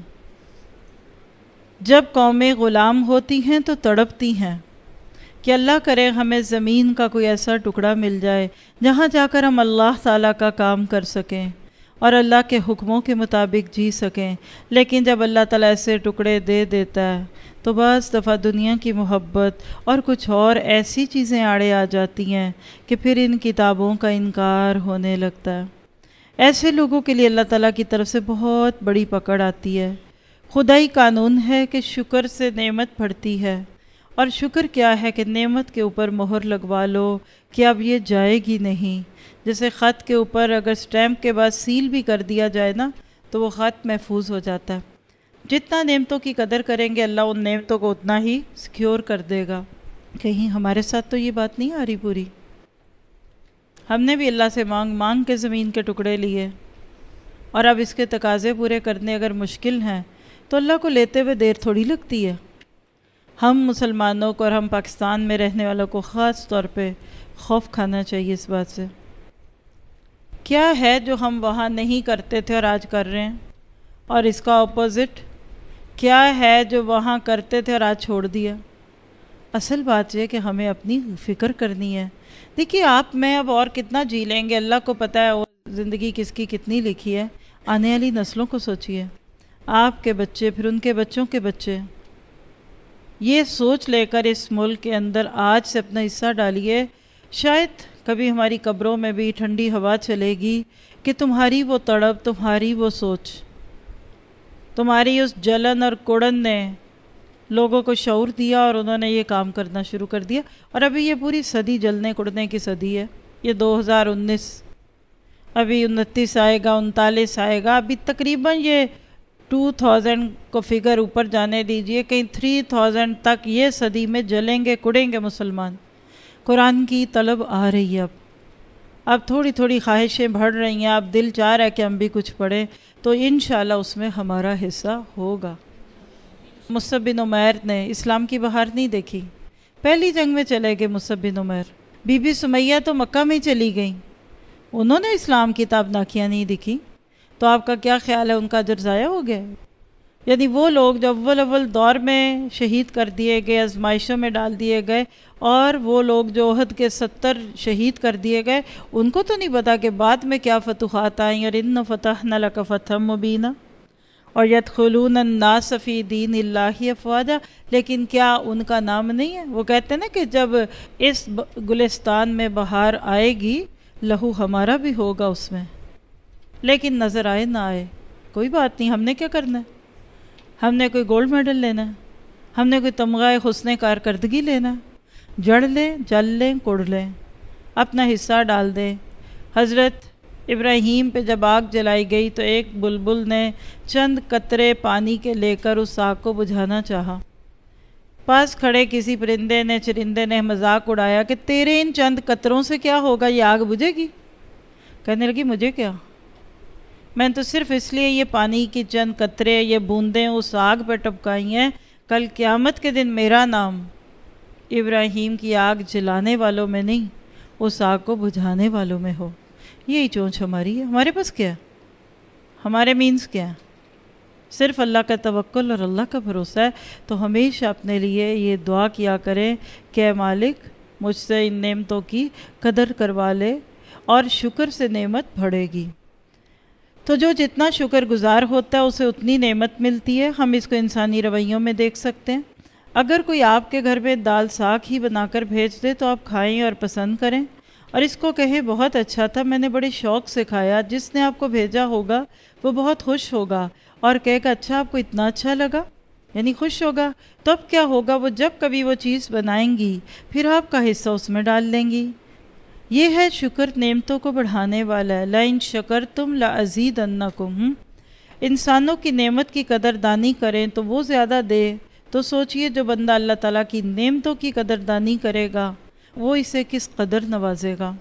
S1: جب قومیں غلام ہوتی ہیں تو تڑپتی ہیں کہ اللہ کرے ہمیں زمین کا کوئی ایسا ٹکڑا مل جائے جہاں جا کر ہم اللہ تعالیٰ کا کام کر سکیں اور اللہ کے حکموں کے مطابق جی سکیں۔ لیکن جب اللہ تعالیٰ ایسے ٹکڑے دے دیتا ہے تو بعض دفعہ دنیا کی محبت اور کچھ اور ایسی چیزیں آڑے آ جاتی ہیں کہ پھر ان کتابوں کا انکار ہونے لگتا ہے۔ ایسے لوگوں کے لیے اللہ تعالیٰ کی طرف سے بہت بڑی پکڑ آتی ہے۔ خدائی قانون ہے کہ شکر سے نعمت بڑھتی ہے، اور شکر کیا ہے کہ نعمت کے اوپر مہر لگوا لو کہ اب یہ جائے گی نہیں۔ جیسے خط کے اوپر اگر سٹیمپ کے بعد سیل بھی کر دیا جائے نا تو وہ خط محفوظ ہو جاتا ہے۔ جتنا نعمتوں کی قدر کریں گے اللہ ان نعمتوں کو اتنا ہی سیکیور کر دے گا۔ کہیں ہمارے ساتھ تو یہ بات نہیں آ رہی پوری؟ ہم نے بھی اللہ سے مانگ مانگ کے زمین کے ٹکڑے لیے، اور اب اس کے تقاضے پورے کرنے اگر مشکل ہیں تو اللہ کو لیتے ہوئے دیر تھوڑی لگتی ہے۔ ہم مسلمانوں کو اور ہم پاکستان میں رہنے والوں کو خاص طور پہ خوف کھانا چاہیے اس بات سے۔ کیا ہے جو ہم وہاں نہیں کرتے تھے اور آج کر رہے ہیں، اور اس کا اپوزٹ کیا ہے جو وہاں کرتے تھے اور آج چھوڑ دیا؟ اصل بات یہ کہ ہمیں اپنی فکر کرنی ہے۔ دیکھیے آپ میں اب اور کتنا جی لیں گے، اللہ کو پتہ ہے وہ زندگی کس کی کتنی لکھی ہے۔ آنے والی نسلوں کو سوچیے، آپ کے بچے، پھر ان کے بچوں کے بچے۔ یہ سوچ لے کر اس ملک کے اندر آج سے اپنا حصہ ڈالیے، شاید کبھی ہماری قبروں میں بھی ٹھنڈی ہوا چلے گی کہ تمہاری وہ تڑپ، تمہاری وہ سوچ، تمہاری اس جلن اور کڑن نے لوگوں کو شعور دیا اور انہوں نے یہ کام کرنا شروع کر دیا۔ اور ابھی یہ پوری صدی جلنے کڑنے کی صدی ہے، یہ 2019، ابھی 29 آئے گا، 39 آئے گا، ابھی تقریباً یہ 2000 کو فگر اوپر جانے دیجئے، کہیں 3000 تک یہ صدی میں جلیں گے کڑیں گے مسلمان۔ قرآن کی طلب آ رہی ہے، اب تھوڑی تھوڑی خواہشیں بڑھ رہی ہیں، اب دل چاہ رہا ہے کہ ہم بھی کچھ پڑھیں، تو انشاءاللہ اس میں ہمارا حصہ ہوگا۔ مصعب بن عمیر نے اسلام کی بہار نہیں دیکھی، پہلی جنگ میں چلے گئے مصعب بن عمیر۔ بی بی سمیہ تو مکہ میں چلی گئیں، انہوں نے اسلام کی تابناکیاں نہیں دکھی، تو آپ کا کیا خیال ہے ان کا اجر ضائع ہو گیا؟ یعنی وہ لوگ جو اول دور میں شہید کر دیے گئے، آزمائشوں میں ڈال دیے گئے، اور وہ لوگ جو احد کے 70 شہید کر دیے گئے، ان کو تو نہیں پتا کہ بعد میں کیا فتوحات آئیں، اور ان فتحنا لک فتحا مبینا اور یدخلون الناس فی دین اللہ افواجا، لیکن کیا ان کا نام نہیں ہے؟ وہ کہتے ہیں نا کہ جب اس گلستان میں بہار آئے گی لہو ہمارا بھی ہوگا اس میں، لیکن نظر آئے نہ آئے کوئی بات نہیں، ہم نے کیا کرنا ہے؟ ہم نے کوئی گولڈ میڈل لینا ہے؟ ہم نے کوئی تمغہ حسن کارکردگی لینا ہے؟ جڑ لیں، جل لیں، کڑ لیں، اپنا حصہ ڈال دیں۔ حضرت ابراہیم پہ جب آگ جلائی گئی تو ایک بلبل نے چند قطرے پانی کے لے کر اس آگ کو بجھانا چاہا، پاس کھڑے کسی چرندے نے مذاق اڑایا کہ تیرے ان چند قطروں سے کیا ہوگا، یہ آگ بجھے گی؟ کہنے لگی مجھے کیا، میں تو صرف اس لیے یہ پانی کی چند قطرے، یہ بوندیں اس آگ پہ ٹپکائی ہیں، کل قیامت کے دن میرا نام ابراہیم کی آگ جلانے والوں میں نہیں، اس آگ کو بجھانے والوں میں ہو۔ یہی چونچ ہماری ہے۔ ہمارے پاس کیا ہے؟ ہمارے مینز کیا ہے؟ صرف اللہ کا توکل اور اللہ کا بھروسہ ہے۔ تو ہمیشہ اپنے لیے یہ دعا کیا کریں کہ اے مالک مجھ سے ان نعمتوں کی قدر کروا لے، اور شکر سے نعمت بڑھے گی۔ تو جو جتنا شکر گزار ہوتا ہے اسے اتنی نعمت ملتی ہے۔ ہم اس کو انسانی رویوں میں دیکھ سکتے ہیں۔ اگر کوئی آپ کے گھر میں دال ساگ ہی بنا کر بھیج دے تو آپ کھائیں اور پسند کریں، اور اس کو کہیں بہت اچھا تھا، میں نے بڑے شوق سے کھایا، جس نے آپ کو بھیجا ہوگا وہ بہت خوش ہوگا اور کہے گا اچھا آپ کو اتنا اچھا لگا، یعنی خوش ہوگا۔ تو اب کیا ہوگا، وہ جب کبھی وہ چیز بنائیں گی پھر آپ کا حصہ اس میں ڈال لیں گی۔ یہ ہے شکر، نعمتوں کو بڑھانے والا ہے۔ لَإِن شَكَرْتُمْ لَأَزِيدَنَّكُمْ۔ انسانوں کی نعمت کی قدر دانی کریں تو وہ زیادہ دے، تو سوچئے جو بندہ اللہ تعالیٰ کی نعمتوں کی قدر دانی کرے گا وہ اسے کس قدر نوازے گا۔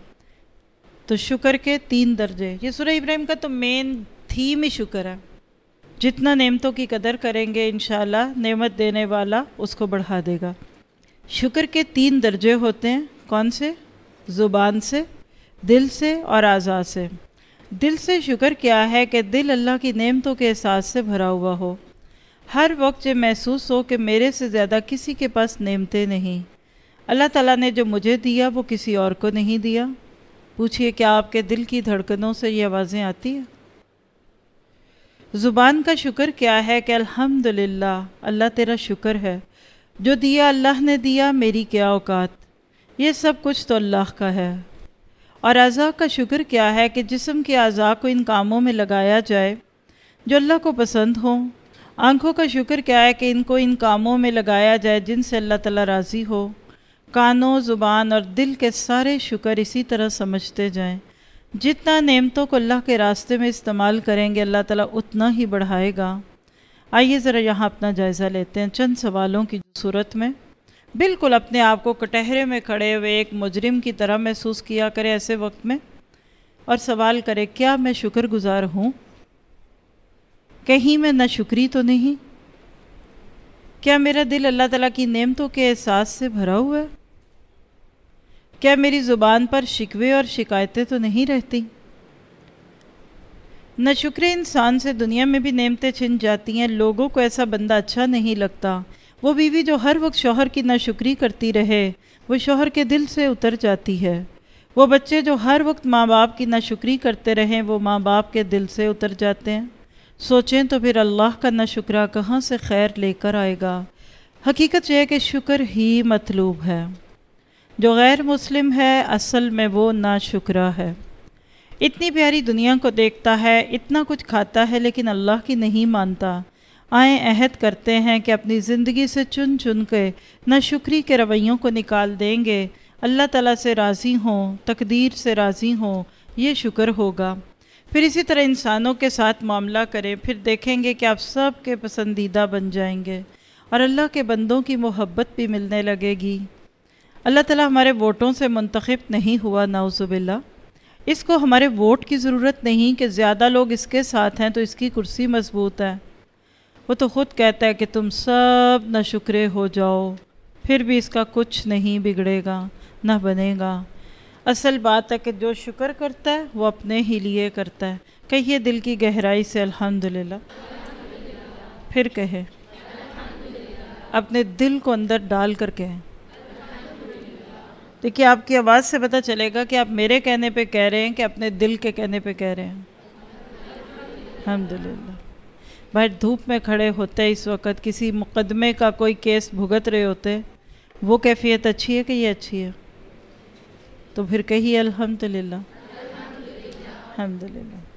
S1: تو شکر کے 3 درجے، یہ سورہ ابراہیم کا تو مین تھیم ہی شکر ہے۔ جتنا نعمتوں کی قدر کریں گے انشاءاللہ نعمت دینے والا اس کو بڑھا دے گا۔ شکر کے 3 درجے ہوتے ہیں، کون سے؟ زبان سے، دل سے اور اعضاء سے۔ دل سے شکر کیا ہے کہ دل اللہ کی نعمتوں کے احساس سے بھرا ہوا ہو، ہر وقت یہ محسوس ہو کہ میرے سے زیادہ کسی کے پاس نعمتیں نہیں، اللہ تعالیٰ نے جو مجھے دیا وہ کسی اور کو نہیں دیا۔ پوچھئے کیا آپ کے دل کی دھڑکنوں سے یہ آوازیں آتی ہیں؟ زبان کا شکر کیا ہے کہ الحمدللہ، اللہ تیرا شکر ہے، جو دیا اللہ نے دیا، میری کیا اوقات، یہ سب کچھ تو اللہ کا ہے۔ اور اعضاء کا شکر کیا ہے کہ جسم کے اعضاء کو ان کاموں میں لگایا جائے جو اللہ کو پسند ہوں۔ آنکھوں کا شکر کیا ہے کہ ان کو ان کاموں میں لگایا جائے جن سے اللہ تعالیٰ راضی ہو۔ کانوں، زبان اور دل کے سارے شکر اسی طرح سمجھتے جائیں۔ جتنا نعمتوں کو اللہ کے راستے میں استعمال کریں گے اللہ تعالیٰ اتنا ہی بڑھائے گا۔ آئیے ذرا یہاں اپنا جائزہ لیتے ہیں چند سوالوں کی صورت میں۔ بالکل اپنے آپ کو کٹہرے میں کھڑے ہوئے ایک مجرم کی طرح محسوس کیا کرے ایسے وقت میں، اور سوال کرے کیا میں شکر گزار ہوں؟ کہیں میں ناشکری تو نہیں؟ کیا میرا دل اللہ تعالیٰ کی نعمتوں کے احساس سے بھرا ہوا ہے؟ کیا میری زبان پر شکوے اور شکایتیں تو نہیں رہتی؟ ناشکرے انسان سے دنیا میں بھی نعمتیں چھن جاتی ہیں۔ لوگوں کو ایسا بندہ اچھا نہیں لگتا۔ وہ بیوی جو ہر وقت شوہر کی ناشکری کرتی رہے وہ شوہر کے دل سے اتر جاتی ہے۔ وہ بچے جو ہر وقت ماں باپ کی ناشکری کرتے رہیں وہ ماں باپ کے دل سے اتر جاتے ہیں۔ سوچیں تو پھر اللہ کا ناشکرا کہاں سے خیر لے کر آئے گا؟ حقیقت یہ ہے کہ شکر ہی مطلوب ہے۔ جو غیر مسلم ہے اصل میں وہ ناشکرا ہے۔ اتنی پیاری دنیا کو دیکھتا ہے، اتنا کچھ کھاتا ہے، لیکن اللہ کی نہیں مانتا۔ آئیں عہد کرتے ہیں کہ اپنی زندگی سے چن چن کے ناشکری کے رویوں کو نکال دیں گے۔ اللہ تعالیٰ سے راضی ہوں، تقدیر سے راضی ہوں، یہ شکر ہوگا۔ پھر اسی طرح انسانوں کے ساتھ معاملہ کریں، پھر دیکھیں گے کہ آپ سب کے پسندیدہ بن جائیں گے اور اللہ کے بندوں کی محبت بھی ملنے لگے گی۔ اللہ تعالیٰ ہمارے ووٹوں سے منتخب نہیں ہوا، نعوذ باللہ۔ اس کو ہمارے ووٹ کی ضرورت نہیں کہ زیادہ لوگ اس کے ساتھ ہیں تو اس کی کرسی مضبوط ہے۔ وہ تو خود کہتا ہے کہ تم سب ناشکرے ہو جاؤ، پھر بھی اس کا کچھ نہیں بگڑے گا، نہ بنے گا۔ اصل بات ہے کہ جو شکر کرتا ہے وہ اپنے ہی لیے کرتا ہے۔ کہیے دل کی گہرائی سے الحمدللہ، پھر کہے، اپنے دل کو اندر ڈال کر کہیں۔ دیکھیے آپ کی آواز سے پتہ چلے گا کہ آپ میرے کہنے پہ کہہ رہے ہیں کہ اپنے دل کے کہنے پہ کہہ رہے ہیں۔ الحمدللہ۔ باہر دھوپ میں کھڑے ہوتے اس وقت کسی مقدمے کا کوئی کیس بھگت رہے ہوتے، وہ کیفیت اچھی ہے کہ یہ اچھی ہے؟ تو پھر کہیے الحمدللہ، الحمدللہ۔